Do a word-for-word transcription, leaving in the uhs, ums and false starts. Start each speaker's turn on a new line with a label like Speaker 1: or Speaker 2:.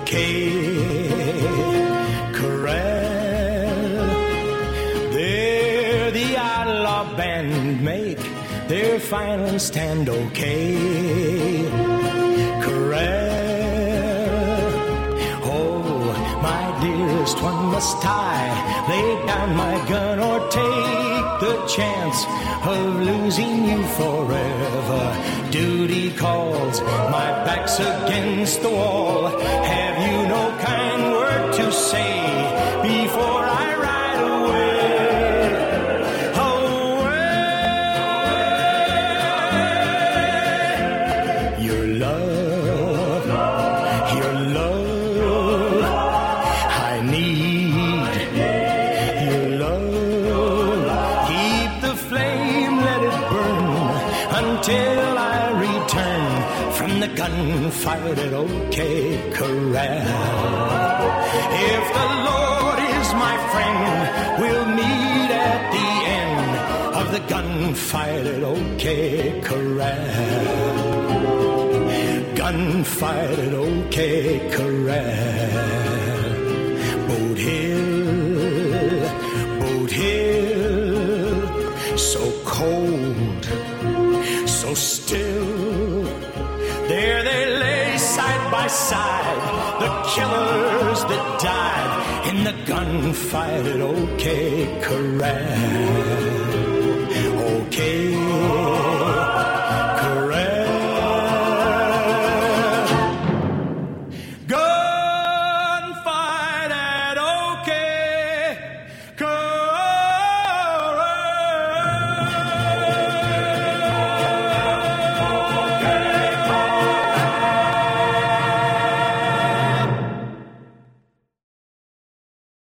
Speaker 1: Corral. There the outlaw band make their final stand, okay. Corral. Oh, my dearest one, must I lay down my gun or take the chance of losing you forever? Duty calls, my back's against the wall. Have you no kind word to say before I ride away? Away. Your love, your love, I need your love. Keep the flame, let it burn until I return from the gunfight at OK Corral. If the Lord is my friend, we'll meet at the end of the gunfight at OK Corral. Gunfight at OK Corral. Boat Hill, Boat Hill, so cold, so still. There they lay side by side, the killers that died in the gunfight at OK Corral. OK